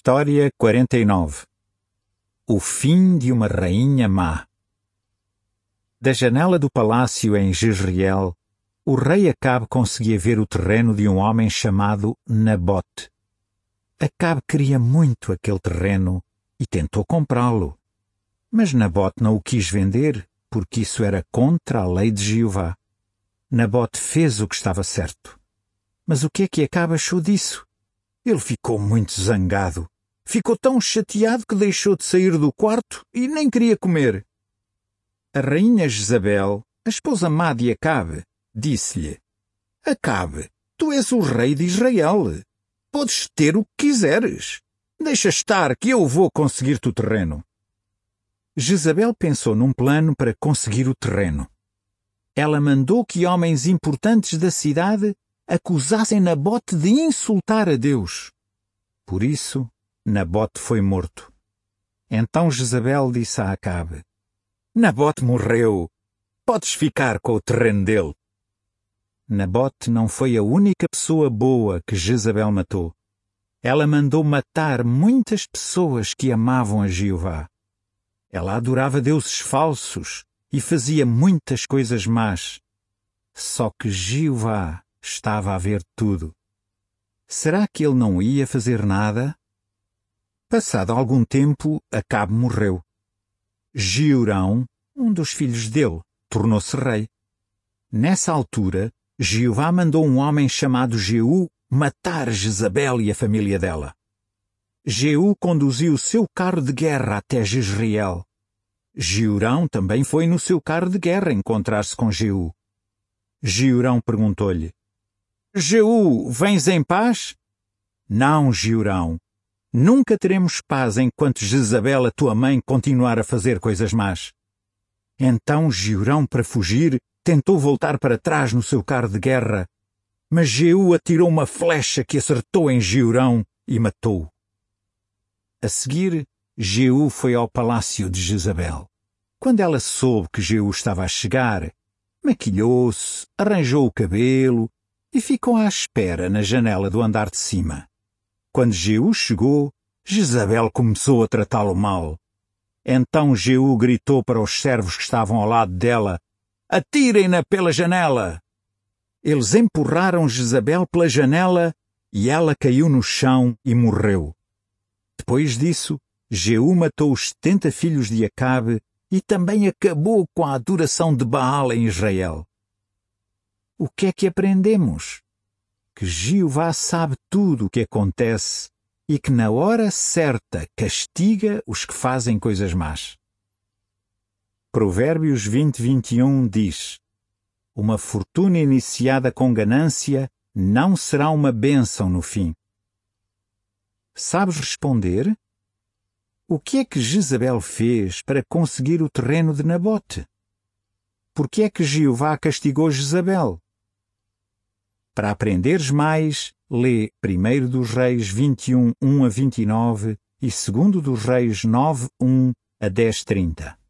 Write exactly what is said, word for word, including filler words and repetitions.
História quarenta e nove. O fim de uma rainha má. Da janela do palácio em Jezreel, o rei Acabe conseguia ver o terreno de um homem chamado Nabote. Acabe queria muito aquele terreno e tentou comprá-lo. Mas Nabote não o quis vender, porque isso era contra a lei de Jeová. Nabote fez o que estava certo. Mas o que é que Acabe achou disso? Ele ficou muito zangado. Ficou tão chateado que deixou de sair do quarto e nem queria comer. A rainha Jezabel, a esposa má de Acabe, disse-lhe: Acabe, tu és o rei de Israel. Podes ter o que quiseres. Deixa estar que eu vou conseguir-te o terreno. Jezabel pensou num plano para conseguir o terreno. Ela mandou que homens importantes da cidade acusassem Nabote de insultar a Deus. Por isso, Nabote foi morto. Então Jezabel disse a Acabe: Nabote morreu. Podes ficar com o terreno dele. Nabote não foi a única pessoa boa que Jezabel matou. Ela mandou matar muitas pessoas que amavam a Jeová. Ela adorava deuses falsos e fazia muitas coisas más. Só que Jeová estava a ver tudo. Será que ele não ia fazer nada? Passado algum tempo, Acabe morreu. Jeorão, um dos filhos dele, tornou-se rei. Nessa altura, Jeová mandou um homem chamado Jeú matar Jezabel e a família dela. Jeú conduziu o seu carro de guerra até Jezreel. Jeorão também foi no seu carro de guerra encontrar-se com Jeú. Jeorão perguntou-lhe: Jeú, vens em paz? Não, Jeorão. Nunca teremos paz enquanto Jezabel, a tua mãe, continuar a fazer coisas más. Então Jeorão, para fugir, tentou voltar para trás no seu carro de guerra, mas Jeú atirou uma flecha que acertou em Jeorão e matou-o. A seguir, Jeú foi ao palácio de Jezabel. Quando ela soube que Jeú estava a chegar, maquilhou-se, arranjou o cabelo e ficou à espera na janela do andar de cima. Quando Jeú chegou, Jezabel começou a tratá-lo mal. Então Jeú gritou para os servos que estavam ao lado dela: Atirem-na pela janela! Eles empurraram Jezabel pela janela e ela caiu no chão e morreu. Depois disso, Jeú matou os setenta filhos de Acabe e também acabou com a adoração de Baal em Israel. O que é que aprendemos? Que Jeová sabe tudo o que acontece e que na hora certa castiga os que fazem coisas más. Provérbios vinte, vinte e um diz: Uma fortuna iniciada com ganância não será uma bênção no fim. Sabes responder? O que é que Jezabel fez para conseguir o terreno de Nabote? Por que é que Jeová castigou Jezabel? Para aprenderes mais, lê primeiro dos Reis vinte e um, um a vinte e nove e segundo dos Reis nove, um a dez, trinta.